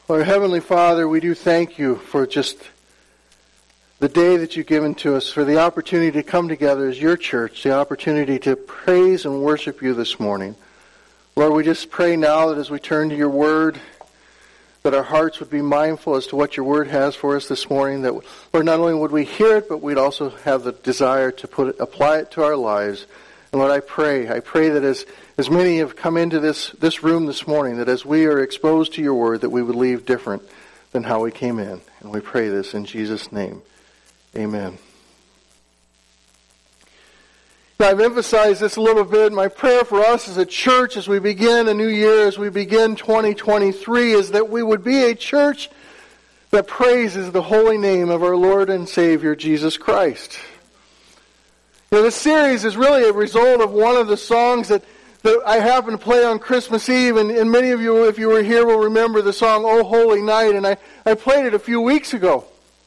Our Heavenly Father, we do thank you for just the day that you've given to us, for the opportunity to come together as your church, the opportunity to praise and worship you this morning. Lord, we just pray now that as we turn to your word, that our hearts would be mindful as to what your word has for us this morning, that, Lord, not only would we hear it, but we'd also have the desire to apply it to our lives. And Lord, I pray that as many have come into this room this morning, that as we are exposed to your word, that we would leave different than how we came in. And we pray this in Jesus' name. Amen. Now, I've emphasized this a little bit. My prayer for us as a church as we begin a new year, as we begin 2023, is that we would be a church that praises the holy name of our Lord and Savior, Jesus Christ. You know, this series is really a result of one of the songs that I happened to play on Christmas Eve, and many of you, if you were here, will remember the song, "O Holy Night," and I played it a few weeks ago.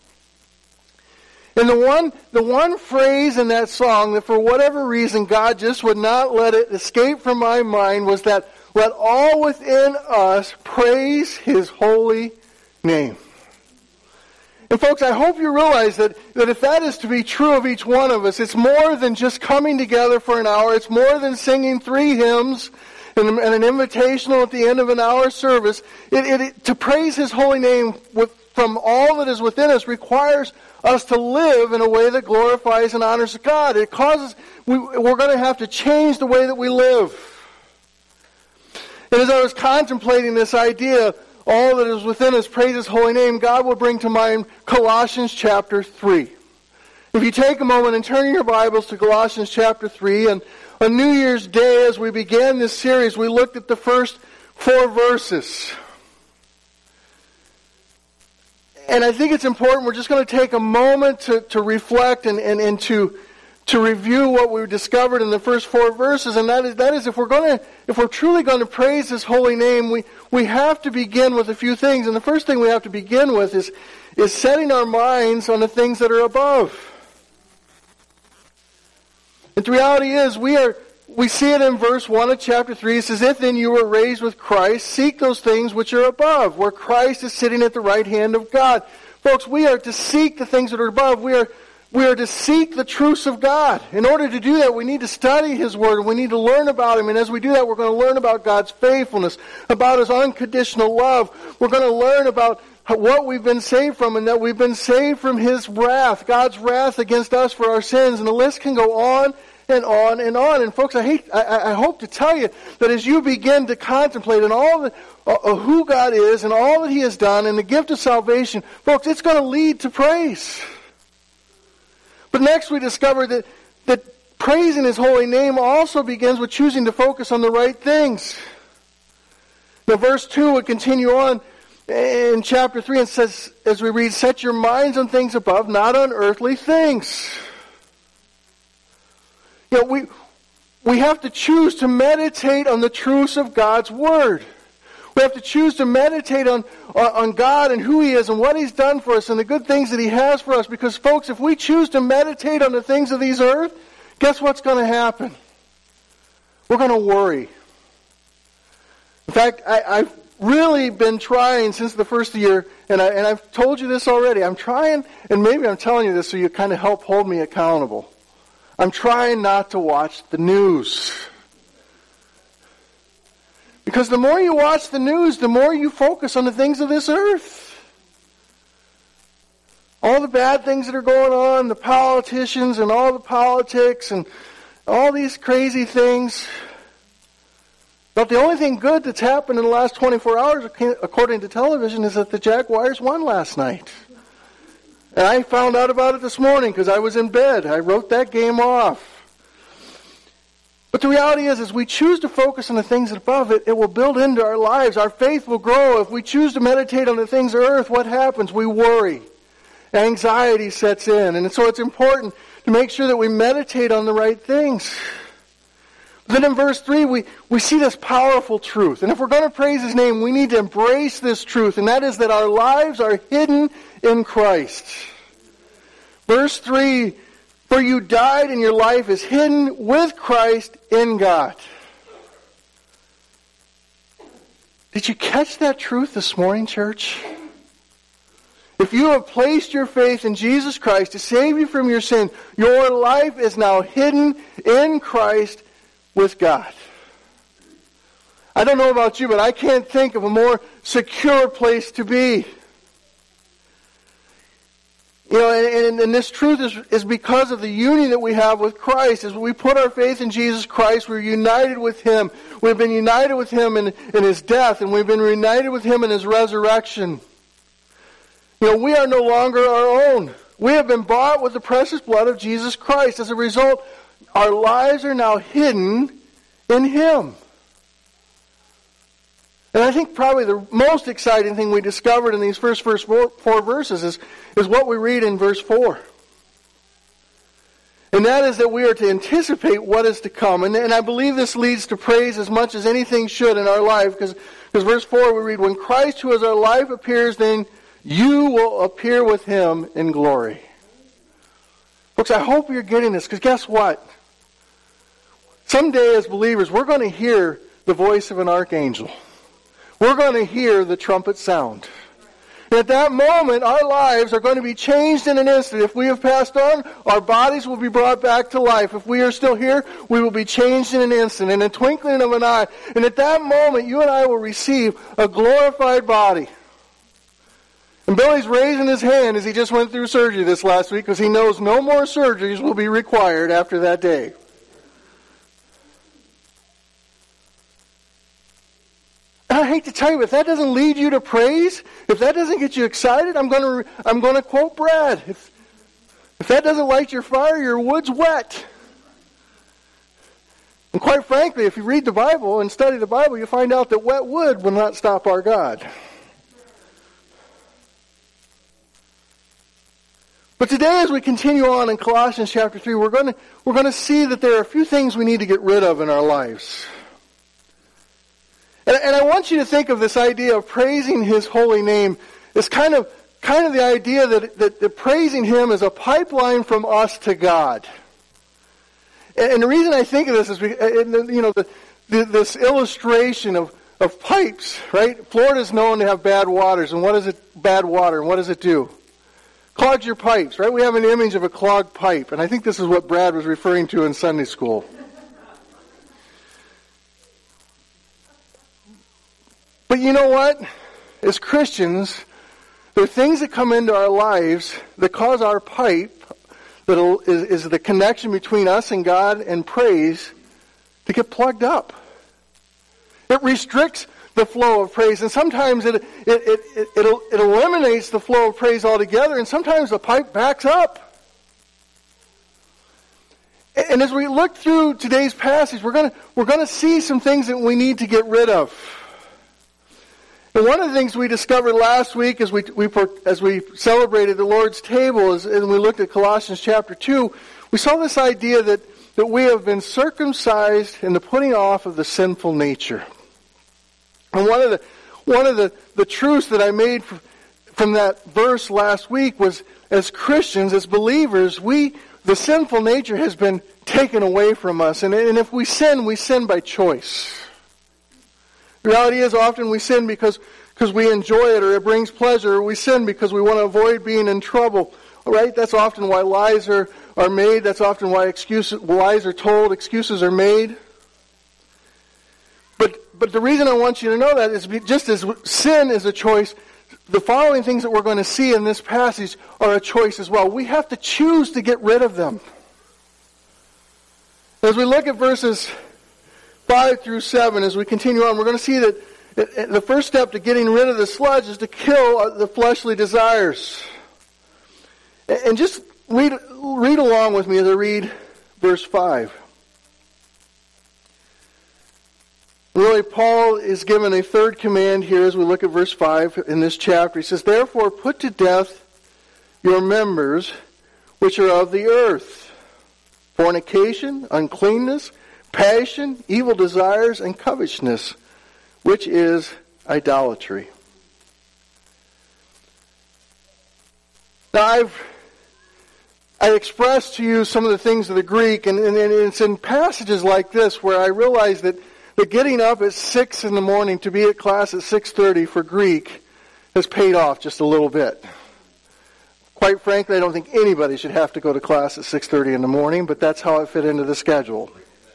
And the one phrase in that song that for whatever reason God just would not let it escape from my mind was that, "Let all within us praise His holy name." And folks, I hope you realize that if that is to be true of each one of us, it's more than just coming together for an hour. It's more than singing 3 hymns and an invitational at the end of an hour service. To praise His holy name from all that is within us requires us to live in a way that glorifies and honors God. It causes, we're going to have to change the way that we live. And as I was contemplating this idea, all that is within us, praise His holy name, God will bring to mind Colossians chapter 3. If you take a moment and turn your Bibles to Colossians chapter 3, and on New Year's Day, as we began this series, we looked at the first 4 verses. And I think it's important, we're just going to take a moment to reflect and to review what we discovered in the first 4 verses, and that is if we're truly going to praise His holy name, we have to begin with a few things. And the first thing we have to begin with is setting our minds on the things that are above. And the reality is, we see it in verse 1 of chapter 3. It says, "If then you were raised with Christ, seek those things which are above, where Christ is sitting at the right hand of God." Folks, we are to seek the things that are above. We are to seek the truths of God. In order to do that, we need to study His Word, and we need to learn about Him. And as we do that, we're going to learn about God's faithfulness, about His unconditional love. We're going to learn about what we've been saved from, and that we've been saved from His wrath, God's wrath against us for our sins. And the list can go on and on and on. And folks, I hope to tell you that as you begin to contemplate on all who God is and all that He has done and the gift of salvation, folks, it's going to lead to praise. But next we discover that praising His holy name also begins with choosing to focus on the right things. Now verse 2 would continue on in chapter 3 and says, as we read, "Set your minds on things above, not on earthly things." You know, we have to choose to meditate on the truths of God's Word. We have to choose to meditate on God and who He is and what He's done for us and the good things that He has for us. Because, folks, if we choose to meditate on the things of this earth, guess what's going to happen? We're going to worry. In fact, I've really been trying since the first year, and I've told you this already. I'm trying, and maybe I'm telling you this so you kind of help hold me accountable. I'm trying not to watch the news. Because the more you watch the news, the more you focus on the things of this earth. All the bad things that are going on, the politicians and all the politics and all these crazy things. But the only thing good that's happened in the last 24 hours, according to television, is that the Jaguars won last night. And I found out about it this morning because I was in bed. I wrote that game off. But the reality is, as we choose to focus on the things above, it will build into our lives. Our faith will grow. If we choose to meditate on the things of earth, what happens? We worry. Anxiety sets in. And so it's important to make sure that we meditate on the right things. Then in verse 3, we see this powerful truth. And if we're going to praise His name, we need to embrace this truth. And that is that our lives are hidden in Christ. Verse 3, "For you died and your life is hidden with Christ in God." Did you catch that truth this morning, church? If you have placed your faith in Jesus Christ to save you from your sin, your life is now hidden in Christ with God. I don't know about you, but I can't think of a more secure place to be. You know, and this truth is because of the union that we have with Christ. As we put our faith in Jesus Christ, we're united with Him. We've been united with Him in His death, and we've been united with Him in His resurrection. You know, we are no longer our own. We have been bought with the precious blood of Jesus Christ. As a result, our lives are now hidden in Him. And I think probably the most exciting thing we discovered in these first four verses is what we read in verse 4. And that is that we are to anticipate what is to come. And I believe this leads to praise as much as anything should in our life. Because verse 4 we read, when Christ who is our life appears, then you will appear with Him in glory. Folks, I hope you're getting this, because guess what? Someday as believers, we're going to hear the voice of an archangel. We're going to hear the trumpet sound. And at that moment, our lives are going to be changed in an instant. If we have passed on, our bodies will be brought back to life. If we are still here, we will be changed in an instant, in a twinkling of an eye. And at that moment, you and I will receive a glorified body. And Billy's raising his hand as he just went through surgery this last week, because he knows no more surgeries will be required after that day. And I hate to tell you, if that doesn't lead you to praise, if that doesn't get you excited, I'm going to quote Brad. If that doesn't light your fire, your wood's wet. And quite frankly, if you read the Bible and study the Bible, you find out that wet wood will not stop our God. But today, as we continue on in Colossians chapter 3, we're going to see that there are a few things we need to get rid of in our lives. And I want you to think of this idea of praising His holy name as kind of the idea that praising Him is a pipeline from us to God. And the reason I think of this is, this illustration of pipes, right? Florida is known to have bad waters, and what is it? Bad water, and what does it do? Clogs your pipes, right? We have an image of a clogged pipe, and I think this is what Brad was referring to in Sunday school. But you know what? As Christians, there are things that come into our lives that cause our pipe, that is the connection between us and God and praise, to get plugged up. It restricts the flow of praise, and sometimes it eliminates the flow of praise altogether, and sometimes the pipe backs up. And as we look through today's passage, we're going to see some things that we need to get rid of. And one of the things we discovered last week as we celebrated the Lord's table, and we looked at Colossians chapter 2, we saw this idea that we have been circumcised in the putting off of the sinful nature. And one of the truths that I made from that verse last week was, as Christians, as believers, the sinful nature has been taken away from us. And if we sin by choice. The reality is often we sin because we enjoy it, or it brings pleasure, or we sin because we want to avoid being in trouble. Right? That's often why lies are made. That's often why lies are told, excuses are made. But the reason I want you to know that is just as sin is a choice, the following things that we're going to see in this passage are a choice as well. We have to choose to get rid of them. As we look at verses 5 through 7, as we continue on, we're going to see that the first step to getting rid of the sludge is to kill the fleshly desires. And just read along with me as I read verse 5. Really, Paul is given a third command here as we look at verse 5 in this chapter. He says, therefore put to death your members which are of the earth: fornication, uncleanness, passion, evil desires, and covetousness, which is idolatry. Now, I expressed to you some of the things of the Greek, and it's in passages like this where I realize that But getting up at 6 in the morning to be at class at 6:30 for Greek has paid off just a little bit. Quite frankly, I don't think anybody should have to go to class at 6:30 in the morning, but that's how it fit into the schedule.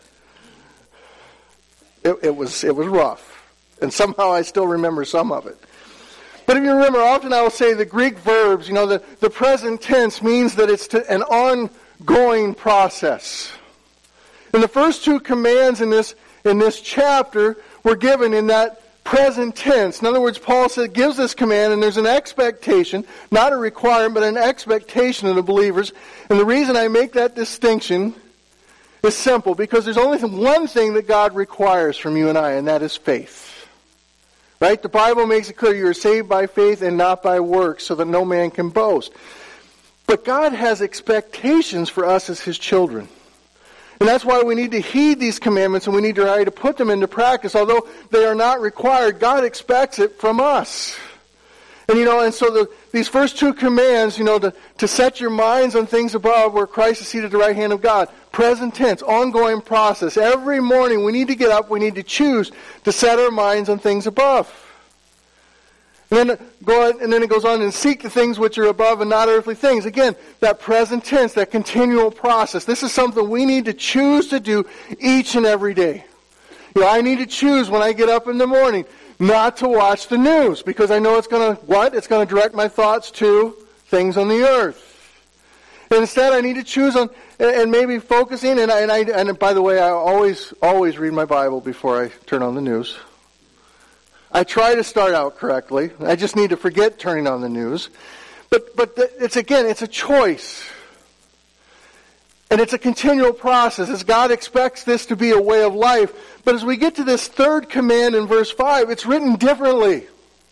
It was rough. And somehow I still remember some of it. But if you remember, often I will say the Greek verbs, the present tense means that it's an ongoing process. And the first two commands in this chapter were given in that present tense. In other words, Paul gives this command, and there's an expectation, not a requirement, but an expectation of the believers. And the reason I make that distinction is simple, because there's only one thing that God requires from you and I, and that is faith. Right? The Bible makes it clear you are saved by faith and not by works, so that no man can boast. But God has expectations for us as His children. And that's why we need to heed these commandments, and we need to try to put them into practice. Although they are not required, God expects it from us. And so these first two commands, to set your minds on things above where Christ is seated at the right hand of God. Present tense, ongoing process. Every morning we need to get up, we need to choose to set our minds on things above. And then it goes on and seek the things which are above and not earthly things. Again, that present tense, that continual process. This is something we need to choose to do each and every day. I need to choose when I get up in the morning not to watch the news, because I know it's going to direct my thoughts to things on the earth. And instead, I need to choose on and maybe focusing. And by the way, I always read my Bible before I turn on the news. I try to start out correctly. I just need to forget turning on the news. But it's a choice. And it's a continual process, as God expects this to be a way of life. But as we get to this third command in verse 5, it's written differently.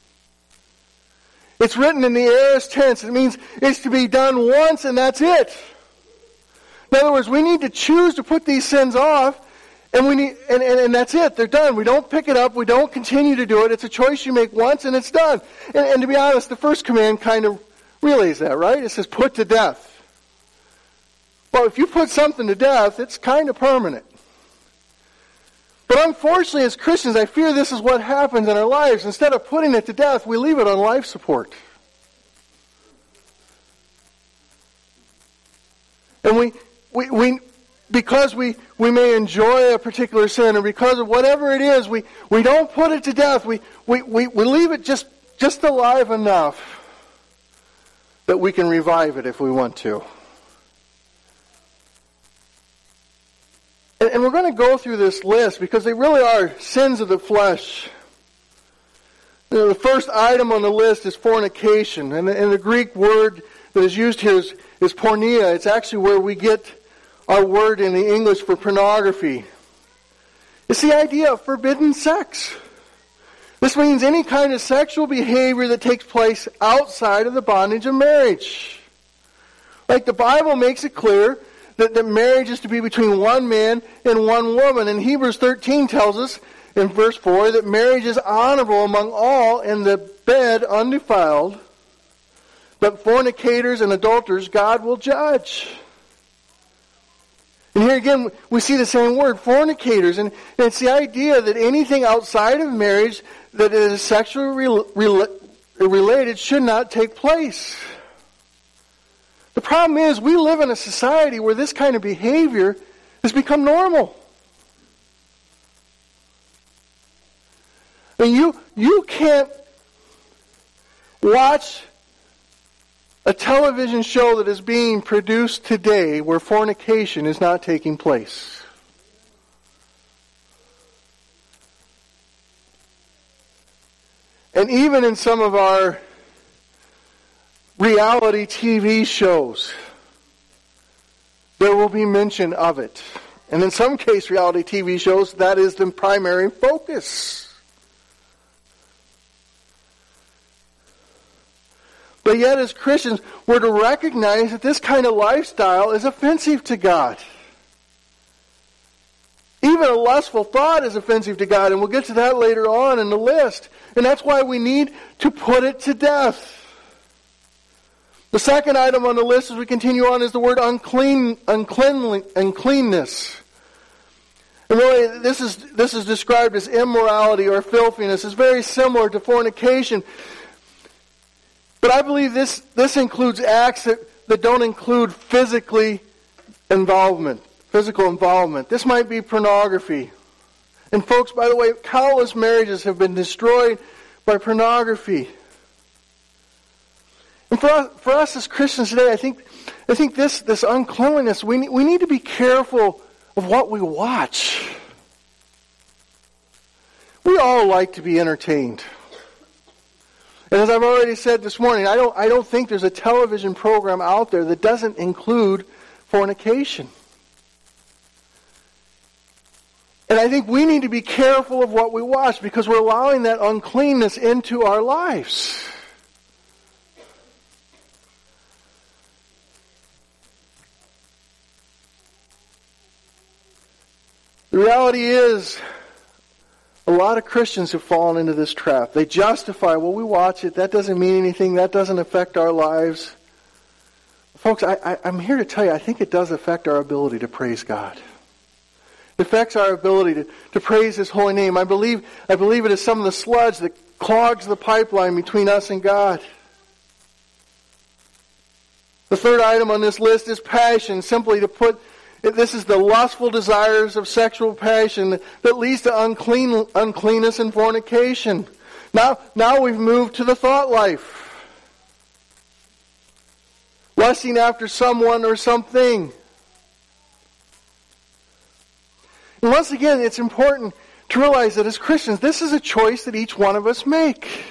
It's written in the aorist tense. It means it's to be done once and that's it. In other words, we need to choose to put these sins off, and that's it. They're done. We don't pick it up. We don't continue to do it. It's a choice you make once and it's done. And to be honest, the first command kind of relays that, right? It says put to death. Well, if you put something to death, it's kind of permanent. But unfortunately, as Christians, I fear this is what happens in our lives. Instead of putting it to death, we leave it on life support. And because we may enjoy a particular sin, or because of whatever it is, we don't put it to death. We leave it just alive enough that we can revive it if we want to. And we're going to go through this list because they really are sins of the flesh. The first item on the list is fornication. And the Greek word that is used here is porneia. It's actually where we get our word in the English for pornography. It's the idea of forbidden sex. This means any kind of sexual behavior that takes place outside of the bondage of marriage. Like the Bible makes it clear that marriage is to be between one man and one woman. And Hebrews 13 tells us in verse 4 that marriage is honorable among all, and the bed undefiled. But fornicators and adulterers God will judge. And here again, we see the same word, fornicators. And it's the idea that anything outside of marriage that is sexually related should not take place. The problem is we live in a society where this kind of behavior has become normal. I mean, you can't watch a television show that is being produced today where fornication is not taking place. And even in some of our reality TV shows, there will be mention of it. And in some case, reality TV shows, that is the primary focus. But yet, as Christians, we're to recognize that this kind of lifestyle is offensive to God. Even a lustful thought is offensive to God, and we'll get to that later on in the list. And that's why we need to put it to death. The second item on the list as we continue on is the word uncleanness. And really, this is described as immorality or filthiness. It's very similar to fornication. But I believe this includes acts that don't include physical involvement. This might be pornography. And folks, by the way, countless marriages have been destroyed by pornography. And for us as Christians today, I think this uncleanliness, we need to be careful of what we watch. We all like to be entertained. And as I've already said this morning, I don't think there's a television program out there that doesn't include fornication. And I think we need to be careful of what we watch because we're allowing that uncleanness into our lives. The reality is, a lot of Christians have fallen into this trap. They justify, well, we watch it, that doesn't mean anything, that doesn't affect our lives. Folks, I'm here to tell you, I think it does affect our ability to praise God. It affects our ability to praise His holy name. I believe it is some of the sludge that clogs the pipeline between us and God. The third item on this list is passion. Simply to put, this is the lustful desires of sexual passion that leads to uncleanness and fornication. Now we've moved to the thought life. Lusting after someone or something. And once again, it's important to realize that as Christians, this is a choice that each one of us make.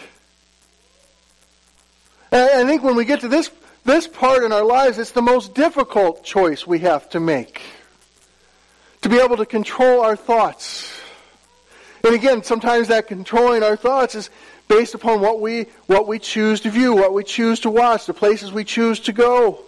And I think when we get to this part in our lives, it's the most difficult choice we have to make. To be able to control our thoughts. And again, sometimes that controlling our thoughts is based upon what we choose to view, what we choose to watch, the places we choose to go.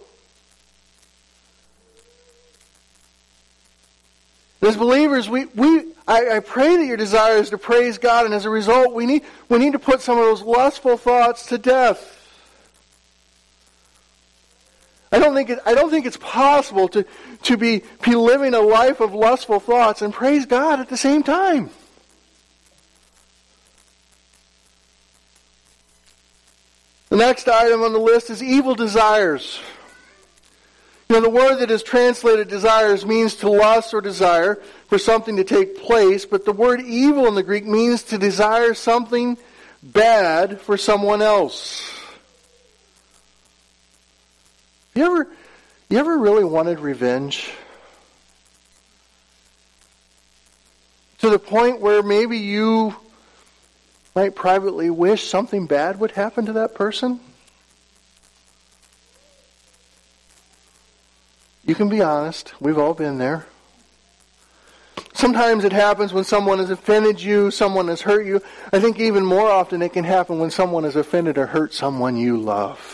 As believers, I pray that your desire is to praise God, and as a result, we need to put some of those lustful thoughts to death. I don't think it's possible to be living a life of lustful thoughts and praise God at the same time. The next item on the list is evil desires. You know, the word that is translated desires means to lust or desire for something to take place, but the word evil in the Greek means to desire something bad for someone else. You ever really wanted revenge? To the point where maybe you might privately wish something bad would happen to that person? You can be honest. We've all been there. Sometimes it happens when someone has offended you, someone has hurt you. I think even more often it can happen when someone has offended or hurt someone you love.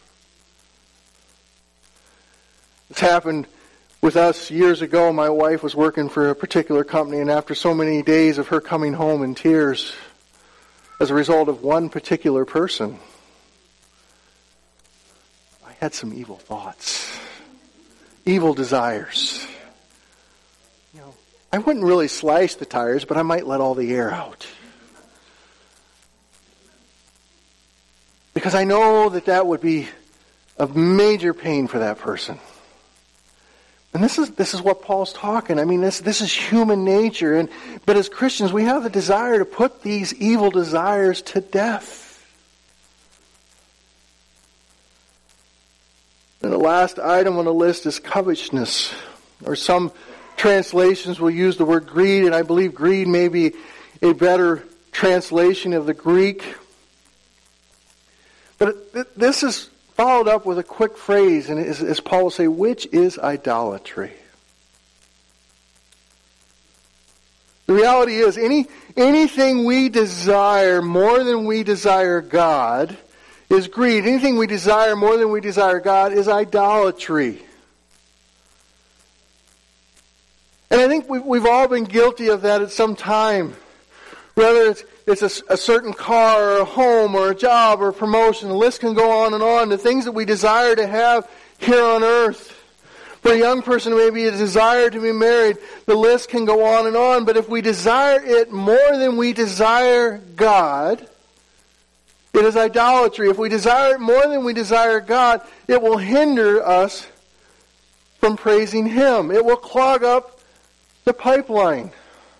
It's happened with us years ago. My wife was working for a particular company, and after so many days of her coming home in tears as a result of one particular person, I had some evil thoughts, evil desires. You know, I wouldn't really slash the tires, but I might let all the air out. Because I know that would be a major pain for that person. And this is what Paul's talking. I mean, this is human nature. But as Christians, we have the desire to put these evil desires to death. And the last item on the list is covetousness. Or some translations will use the word greed, and I believe greed may be a better translation of the Greek. But this is followed up with a quick phrase, and as Paul will say, which is idolatry. The reality is, anything we desire more than we desire God is greed. Anything we desire more than we desire God is idolatry. And I think we've all been guilty of that at some time. Whether it's a certain car or a home or a job or a promotion, the list can go on and on. The things that we desire to have here on earth. For a young person, maybe a desire to be married. The list can go on and on. But if we desire it more than we desire God, it is idolatry. If we desire it more than we desire God, it will hinder us from praising Him. It will clog up the pipeline.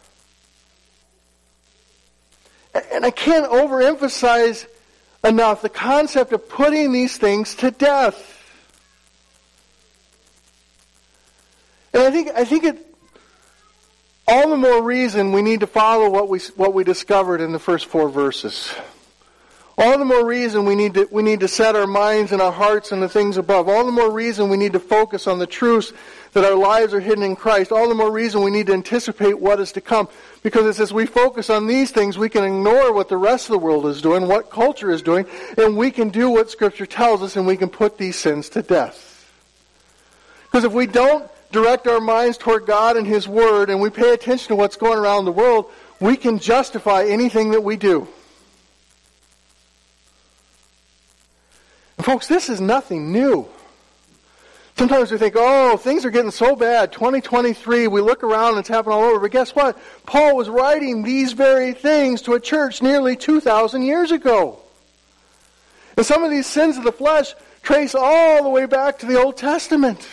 And I can't overemphasize enough the concept of putting these things to death. And I think it all the more reason we need to follow what we discovered in the first 4 verses. All the more reason we need to set our minds and our hearts on the things above. All the more reason we need to focus on the truths that our lives are hidden in Christ. All the more reason we need to anticipate what is to come. Because as we focus on these things, we can ignore what the rest of the world is doing, what culture is doing, and we can do what Scripture tells us, and we can put these sins to death. Because if we don't direct our minds toward God and His Word, and we pay attention to what's going around the world, we can justify anything that we do. And folks, this is nothing new. Sometimes we think, oh, things are getting so bad. 2023, we look around and it's happening all over. But guess what? Paul was writing these very things to a church nearly 2,000 years ago. And some of these sins of the flesh trace all the way back to the Old Testament.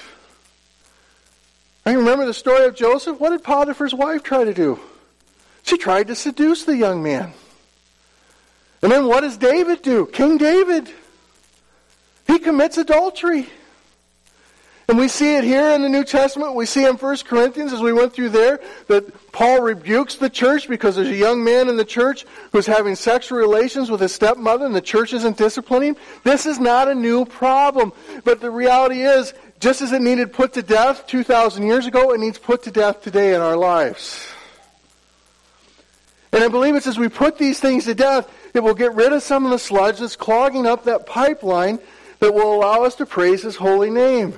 I remember the story of Joseph. What did Potiphar's wife try to do? She tried to seduce the young man. And then what does David do? King David. He commits adultery. And we see it here in the New Testament. We see in 1 Corinthians, as we went through there, that Paul rebukes the church because there's a young man in the church who's having sexual relations with his stepmother and the church isn't disciplining. This is not a new problem. But the reality is, just as it needed put to death 2,000 years ago, it needs put to death today in our lives. And I believe it's as we put these things to death, it will get rid of some of the sludge that's clogging up that pipeline that will allow us to praise His holy name.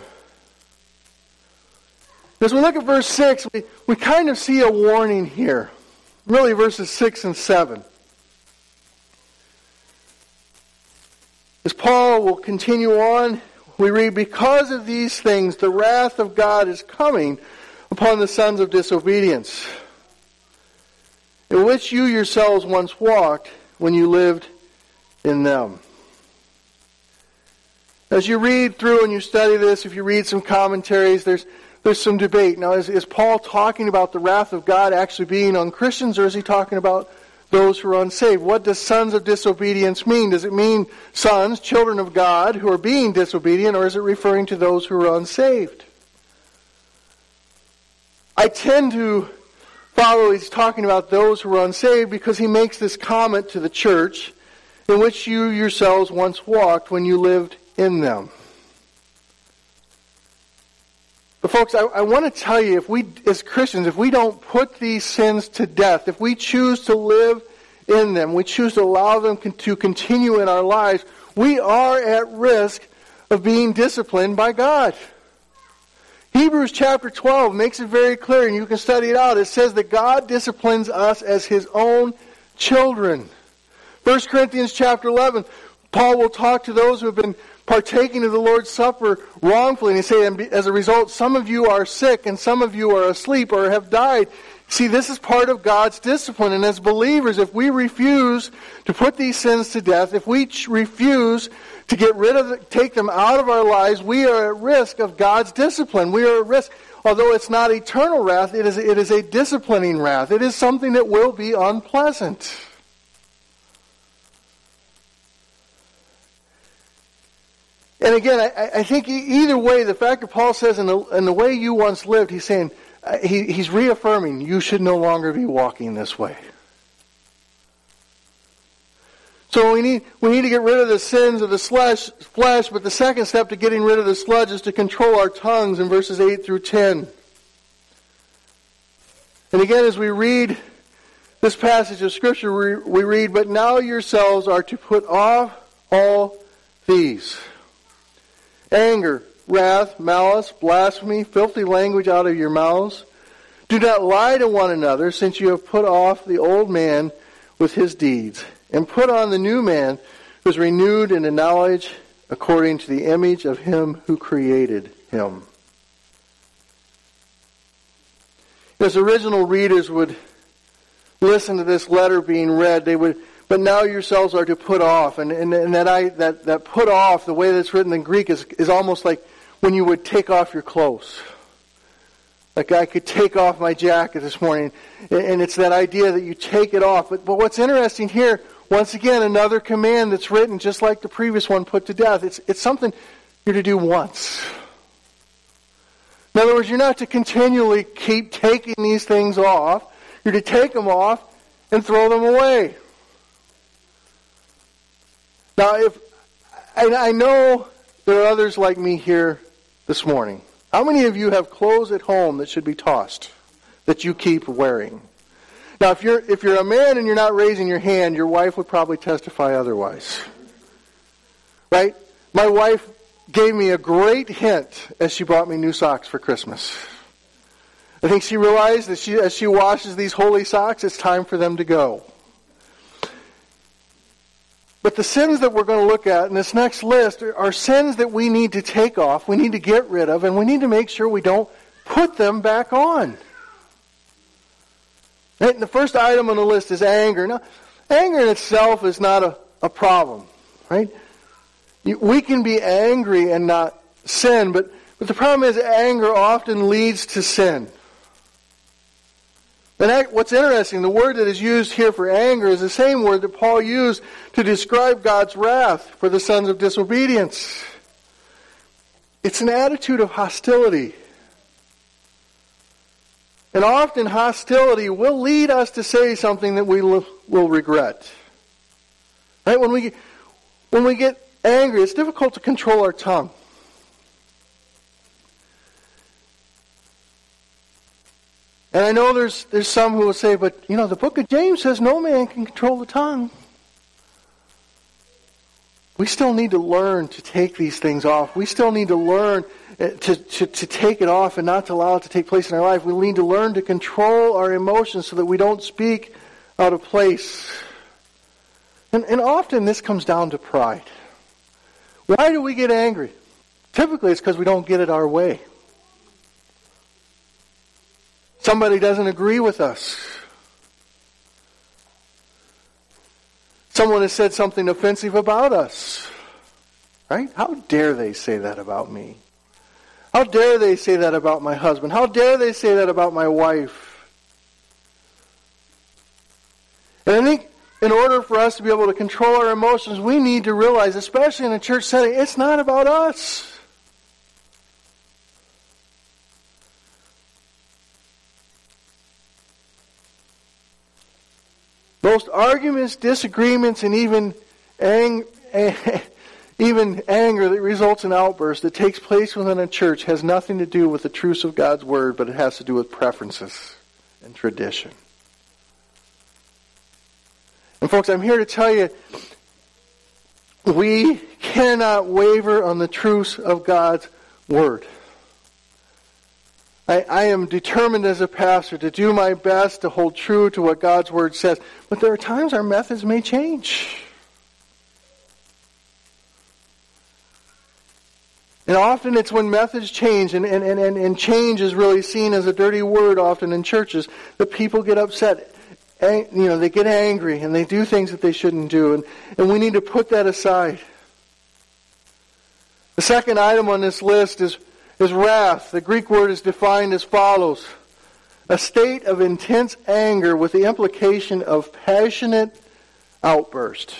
As we look at verse 6, we kind of see a warning here. Really, verses 6 and 7. As Paul will continue on, we read, because of these things, the wrath of God is coming upon the sons of disobedience, in which you yourselves once walked when you lived in them. As you read through and you study this, if you read some commentaries, there's some debate. Now, is Paul talking about the wrath of God actually being on Christians, or is he talking about those who are unsaved? What does sons of disobedience mean? Does it mean sons, children of God, who are being disobedient, or is it referring to those who are unsaved? I tend to follow he's talking about those who are unsaved because he makes this comment to the church, in which you yourselves once walked when you lived in them. But folks, I want to tell you, if we, as Christians, if we don't put these sins to death, if we choose to live in them, we choose to allow them to continue in our lives, we are at risk of being disciplined by God. Hebrews chapter 12 makes it very clear, and you can study it out. It says that God disciplines us as His own children. 1 Corinthians chapter 11, Paul will talk to those who have been partaking of the Lord's Supper wrongfully. And he says, as a result, some of you are sick and some of you are asleep or have died. See, this is part of God's discipline. And as believers, if we refuse to put these sins to death, if we refuse to get rid of it, take them out of our lives, we are at risk of God's discipline. We are at risk. Although it's not eternal wrath, it is a disciplining wrath. It is something that will be unpleasant. And again, I think either way, the fact that Paul says in the way you once lived, he's saying, he's reaffirming you should no longer be walking this way. So we need to get rid of the sins of the flesh, but the second step to getting rid of the sludge is to control our tongues in verses 8 through 10. And again, as we read this passage of Scripture, we read, but now yourselves are to put off all these: anger, wrath, malice, blasphemy, filthy language out of your mouths. Do not lie to one another, since you have put off the old man with his deeds, and put on the new man, who is renewed in the knowledge according to the image of Him who created him. As original readers would listen to this letter being read, they would, but now yourselves are to put off. And that put off, the way that's written in Greek, is almost like when you would take off your clothes. Like I could take off my jacket this morning, and it's that idea that you take it off. But what's interesting here, once again, another command that's written just like the previous one, put to death. It's something you're to do once. In other words, you're not to continually keep taking these things off. You're to take them off and throw them away. Now, I know there are others like me here this morning. How many of you have clothes at home that should be tossed, that you keep wearing? Now, if you're a man and you're not raising your hand, your wife would probably testify otherwise. Right? My wife gave me a great hint as she bought me new socks for Christmas. I think she realized that as she washes these holy socks, it's time for them to go. But the sins that we're going to look at in this next list are sins that we need to take off, we need to get rid of, and we need to make sure we don't put them back on. And the first item on the list is anger. Now, anger in itself is not a problem, right? We can be angry and not sin, but the problem is anger often leads to sin. And what's interesting, the word that is used here for anger is the same word that Paul used to describe God's wrath for the sons of disobedience. It's an attitude of hostility. And often hostility will lead us to say something that we will regret. Right? When we get angry, it's difficult to control our tongue. And I know there's some who will say, but the book of James says no man can control the tongue. We still need to learn to take these things off. We still need to learn to take it off and not to allow it to take place in our life. We need to learn to control our emotions so that we don't speak out of place. And often this comes down to pride. Why do we get angry? Typically it's because we don't get it our way. Somebody doesn't agree with us. Someone has said something offensive about us. Right? How dare they say that about me? How dare they say that about my husband? How dare they say that about my wife? And I think in order for us to be able to control our emotions, we need to realize, especially in a church setting, it's not about us. Most arguments, disagreements, and even anger that results in outbursts that takes place within a church has nothing to do with the truths of God's Word, but it has to do with preferences and tradition. And folks, I'm here to tell you, we cannot waver on the truths of God's Word. I am determined as a pastor to do my best to hold true to what God's Word says. But there are times our methods may change. And often it's when methods change, and change is really seen as a dirty word often in churches, that people get upset. They get angry and they do things that they shouldn't do. And we need to put that aside. The second item on this list is wrath. The Greek word is defined as follows: a state of intense anger with the implication of passionate outburst.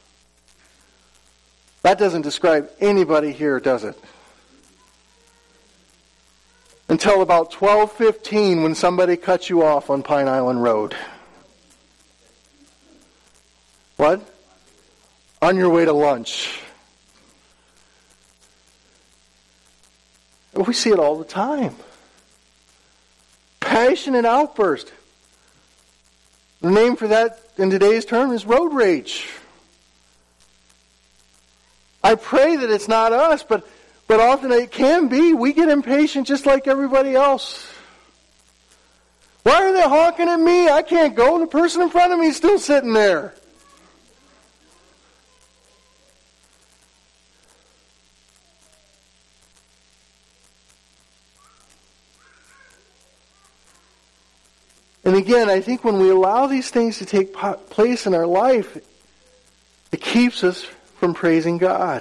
That doesn't describe anybody here, does it? Until about 12:15 when somebody cuts you off on Pine Island Road. What? On your way to lunch. We see it all the time. Passionate outburst. The name for that in today's term is road rage. I pray that it's not us, but often it can be. We get impatient just like everybody else. Why are they honking at me? I can't go, and the person in front of me is still sitting there. And again, I think when we allow these things to take place in our life, it keeps us from praising God.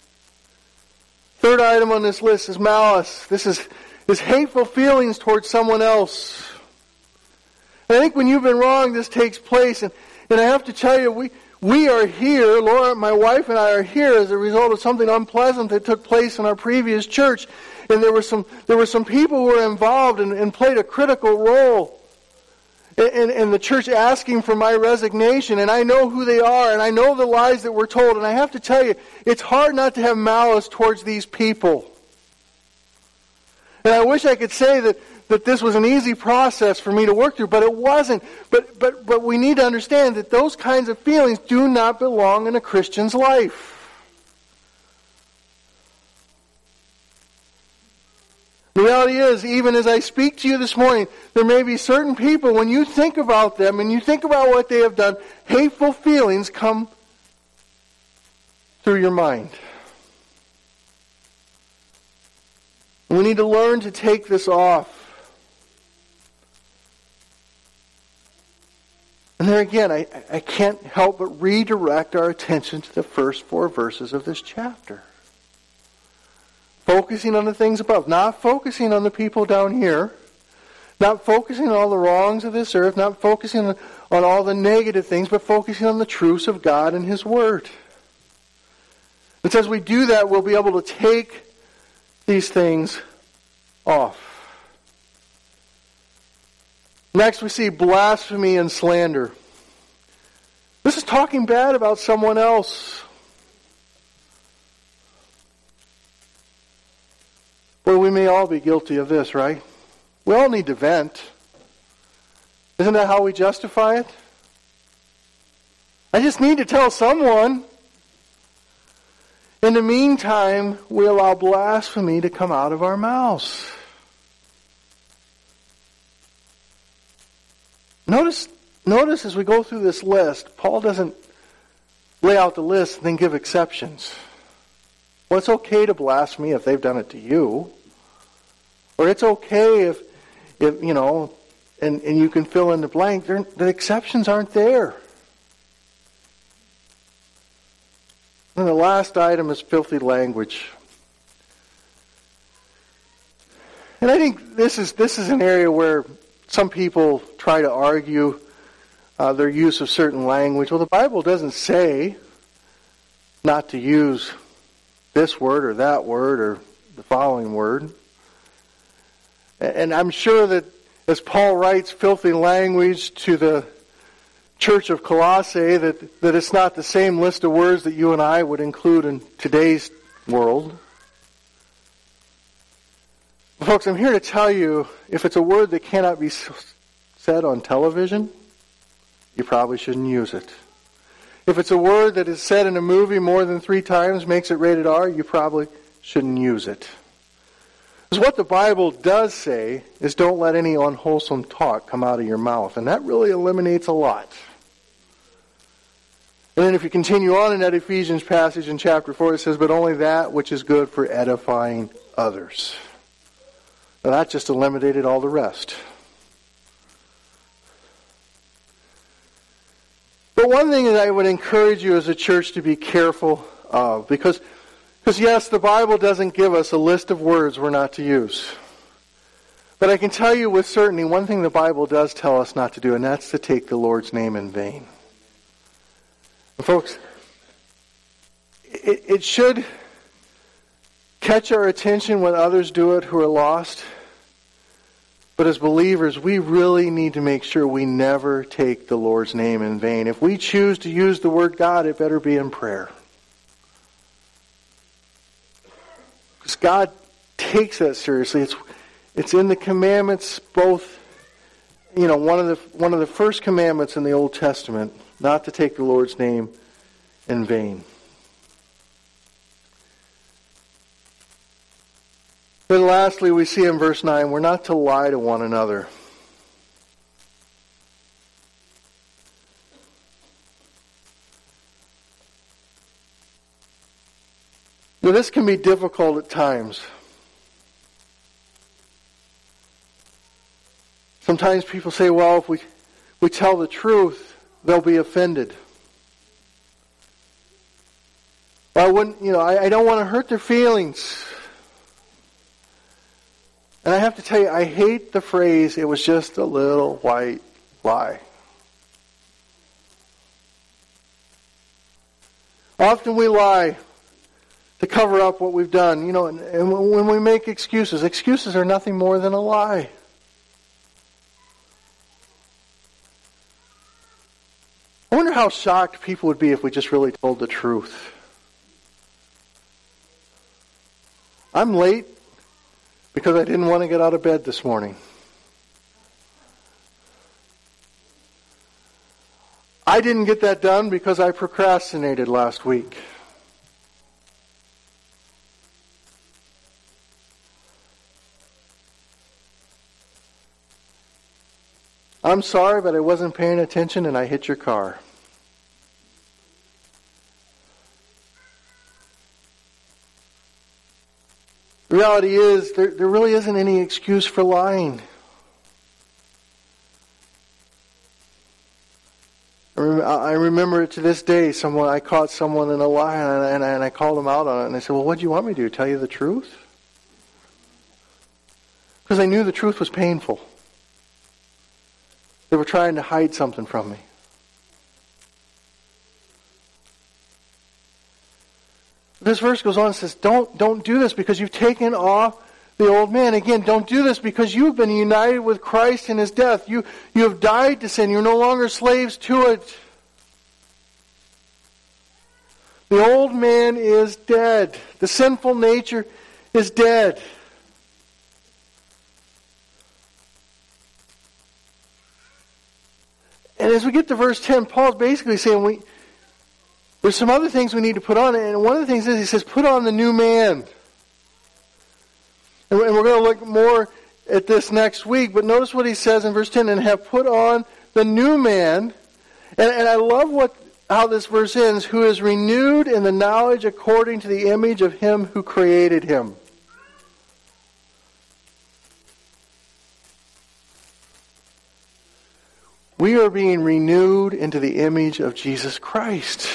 Third item on this list is malice. This is hateful feelings towards someone else. And I think when you've been wrong, this takes place. And I have to tell you, we are here, Laura, my wife and I are here as a result of something unpleasant that took place in our previous church. And there were some people who were involved and played a critical role in the church asking for my resignation. And I know who they are, and I know the lies that were told. And I have to tell you, it's hard not to have malice towards these people. And I wish I could say that this was an easy process for me to work through, but it wasn't. But we need to understand that those kinds of feelings do not belong in a Christian's life. The reality is, even as I speak to you this morning, there may be certain people, when you think about them and you think about what they have done, hateful feelings come through your mind. We need to learn to take this off. And there again, I can't help but redirect our attention to the first 4 verses of this chapter. Focusing on the things above, not focusing on the people down here, not focusing on all the wrongs of this earth, not focusing on all the negative things, but focusing on the truths of God and His Word. And as we do that, we'll be able to take these things off. Next, we see blasphemy and slander. This is talking bad about someone else. Well, we may all be guilty of this, right? We all need to vent. Isn't that how we justify it? I just need to tell someone. In the meantime, we allow blasphemy to come out of our mouths. Notice as we go through this list, Paul doesn't lay out the list and then give exceptions. Well, it's okay to blaspheme if they've done it to you. Or it's okay if you know, and you can fill in the blank. The exceptions aren't there. And the last item is filthy language. And I think this is an area where some people try to argue their use of certain language. Well, the Bible doesn't say not to use this word or that word or the following word. And I'm sure that as Paul writes filthy language to the church of Colossae, that it's not the same list of words that you and I would include in today's world. Folks, I'm here to tell you, if it's a word that cannot be said on television, you probably shouldn't use it. If it's a word that is said in a movie more than 3 times, makes it rated R, you probably shouldn't use it. Because what the Bible does say is don't let any unwholesome talk come out of your mouth. And that really eliminates a lot. And then if you continue on in that Ephesians passage in chapter 4, it says, but only that which is good for edifying others. Now that just eliminated all the rest. But one thing that I would encourage you as a church to be careful of, because yes, the Bible doesn't give us a list of words we're not to use. But I can tell you with certainty one thing the Bible does tell us not to do, and that's to take the Lord's name in vain. And folks, it should catch our attention when others do it who are lost. But as believers, we really need to make sure we never take the Lord's name in vain. If we choose to use the word God, it better be in prayer. Because God takes that seriously. It's in the commandments, both, one of the first commandments in the Old Testament, not to take the Lord's name in vain. Then lastly, we see in verse 9, we're not to lie to one another. Now, this can be difficult at times. Sometimes people say, well, if we tell the truth, they'll be offended. I don't want to hurt their feelings. And I have to tell you, I hate the phrase, it was just a little white lie. Often we lie to cover up what we've done. And when we make excuses are nothing more than a lie. I wonder how shocked people would be if we just really told the truth. I'm late because I didn't want to get out of bed this morning. I didn't get that done because I procrastinated last week. I'm sorry, but I wasn't paying attention and I hit your car. The reality is, there really isn't any excuse for lying. I remember to this day, I caught someone in a lie and I called them out on it. And I said, well, what do you want me to do? Tell you the truth? Because I knew the truth was painful. They were trying to hide something from me. This verse goes on and says, don't do this because you've taken off the old man. Again, don't do this because you've been united with Christ in His death. You have died to sin. You're no longer slaves to it. The old man is dead. The sinful nature is dead. And as we get to verse 10, Paul's basically saying there's some other things we need to put on. And one of the things is he says, put on the new man. And we're going to look more at this next week. But notice what he says in verse 10, and have put on the new man. And I love how this verse ends, who is renewed in the knowledge according to the image of Him who created him. We are being renewed into the image of Jesus Christ.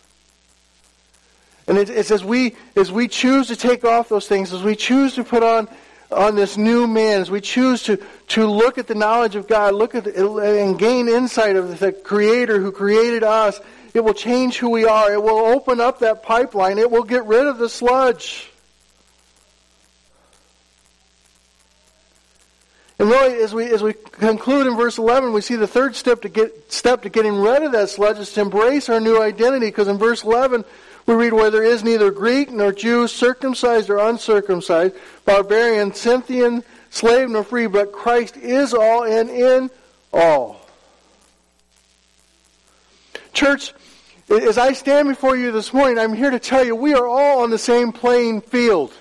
And it says as we choose to take off those things, as we choose to put on this new man, as we choose to look at the knowledge of God, look at and gain insight of the Creator who created us, it will change who we are. It will open up that pipeline. It will get rid of the sludge. And really, as we conclude in verse 11, we see the third step to getting rid of that sludge is to embrace our new identity. Because in verse 11, we read, where there is neither Greek nor Jew, circumcised or uncircumcised, barbarian, Scythian, slave nor free, but Christ is all and in all. Church, as I stand before you this morning, I'm here to tell you we are all on the same playing field.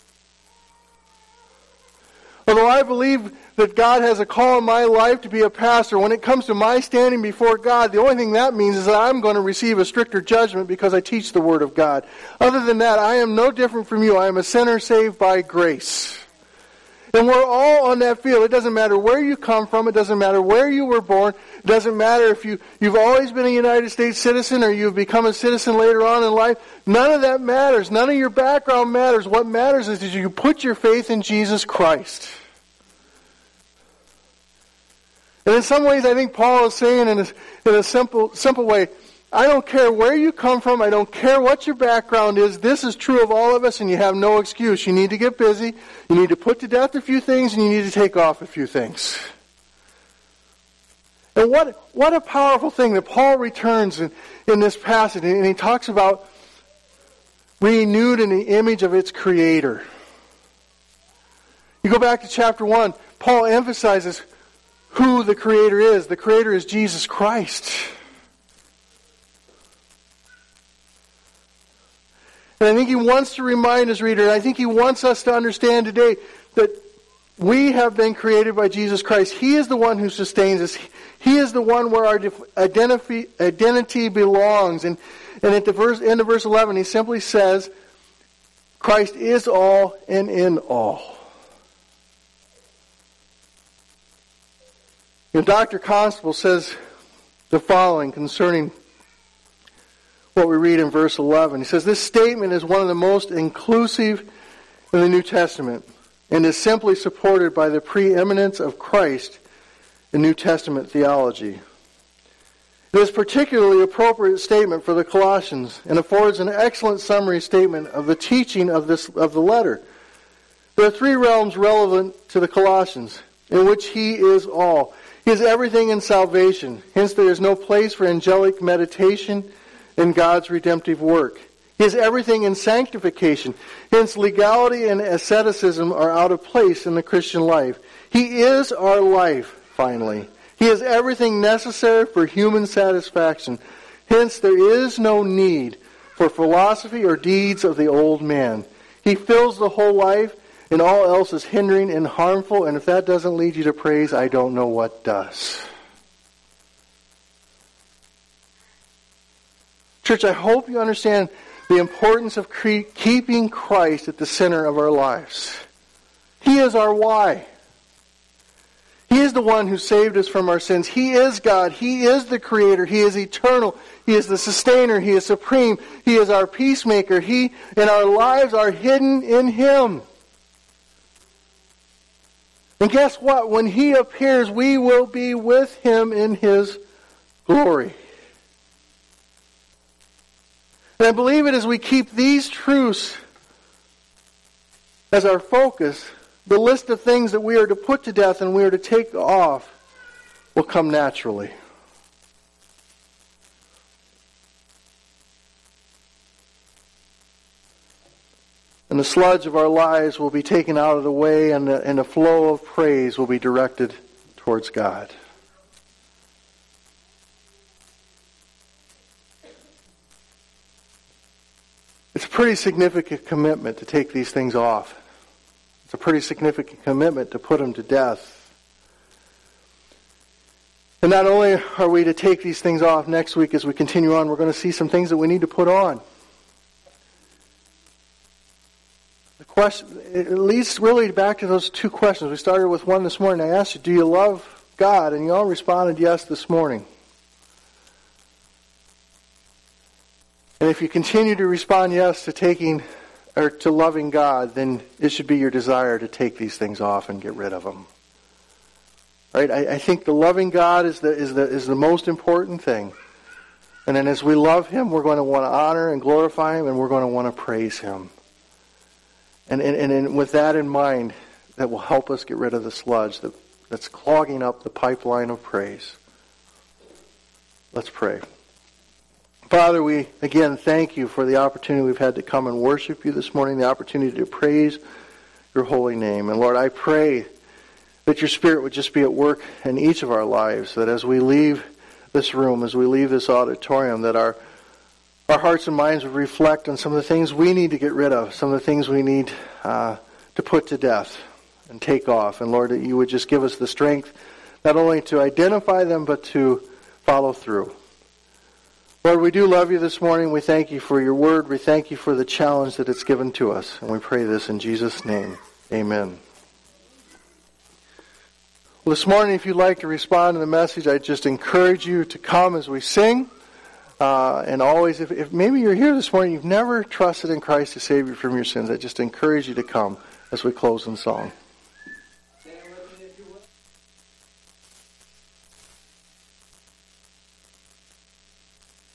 Although I believe that God has a call in my life to be a pastor, when it comes to my standing before God, the only thing that means is that I'm going to receive a stricter judgment because I teach the Word of God. Other than that, I am no different from you. I am a sinner saved by grace. And we're all on that field. It doesn't matter where you come from. It doesn't matter where you were born. It doesn't matter if you've always been a United States citizen or you've become a citizen later on in life. None of that matters. None of your background matters. What matters is you put your faith in Jesus Christ. And in some ways, I think Paul is saying in a simple way, I don't care where you come from. I don't care what your background is. This is true of all of us, and you have no excuse. You need to get busy. You need to put to death a few things, and you need to take off a few things. And what a powerful thing that Paul returns in this passage. And he talks about renewed in the image of its Creator. You go back to chapter 1, Paul emphasizes who the Creator is. The Creator is Jesus Christ. And I think he wants to remind his reader, and I think he wants us to understand today that we have been created by Jesus Christ. He is the one who sustains us. He is the one where our identity belongs. And at the end of verse 11, he simply says, Christ is all and in all. Dr. Constable says the following concerning what we read in verse 11. He says, this statement is one of the most inclusive in the New Testament and is simply supported by the preeminence of Christ in New Testament theology. It is a particularly appropriate statement for the Colossians and affords an excellent summary statement of the teaching of the letter. There are three realms relevant to the Colossians in which He is all. He is everything in salvation. Hence there is no place for angelic meditation in God's redemptive work. He is everything in sanctification. Hence legality and asceticism are out of place in the Christian life. He is our life, finally. He is everything necessary for human satisfaction. Hence there is no need for philosophy or deeds of the old man. He fills the whole life, and all else is hindering and harmful, and if that doesn't lead you to praise, I don't know what does. Church, I hope you understand the importance of keeping Christ at the center of our lives. He is our why. He is the one who saved us from our sins. He is God. He is the Creator. He is eternal. He is the sustainer. He is supreme. He is our peacemaker. He and our lives are hidden in Him. And guess what? When He appears, we will be with Him in His glory. And I believe it as we keep these truths as our focus, the list of things that we are to put to death and we are to take off will come naturally. And the sludge of our lives will be taken out of the way, and the flow of praise will be directed towards God. It's a pretty significant commitment to take these things off. It's a pretty significant commitment to put them to death. And not only are we to take these things off next week as we continue on, we're going to see some things that we need to put on. The question, it leads really back to those two questions. We started with one this morning. I asked you, do you love God? And you all responded yes this morning. And if you continue to respond yes to taking or to loving God, then it should be your desire to take these things off and get rid of them. Right? I think the loving God is the most important thing. And then as we love Him, we're going to want to honor and glorify Him, and we're going to want to praise Him. And with that in mind, that will help us get rid of the sludge that's clogging up the pipeline of praise. Let's pray. Father, we again thank You for the opportunity we've had to come and worship You this morning, the opportunity to praise Your holy name. And Lord, I pray that Your Spirit would just be at work in each of our lives, that as we leave this room, as we leave this auditorium, that our hearts and minds would reflect on some of the things we need to get rid of, some of the things we need to put to death and take off. And Lord, that You would just give us the strength not only to identify them, but to follow through. Lord, we do love You this morning. We thank You for Your word. We thank You for the challenge that it's given to us. And we pray this in Jesus' name. Amen. Well, this morning, if you'd like to respond to the message, I just encourage you to come as we sing. And always, if maybe you're here this morning, you've never trusted in Christ to save you from your sins, I just encourage you to come as we close in song.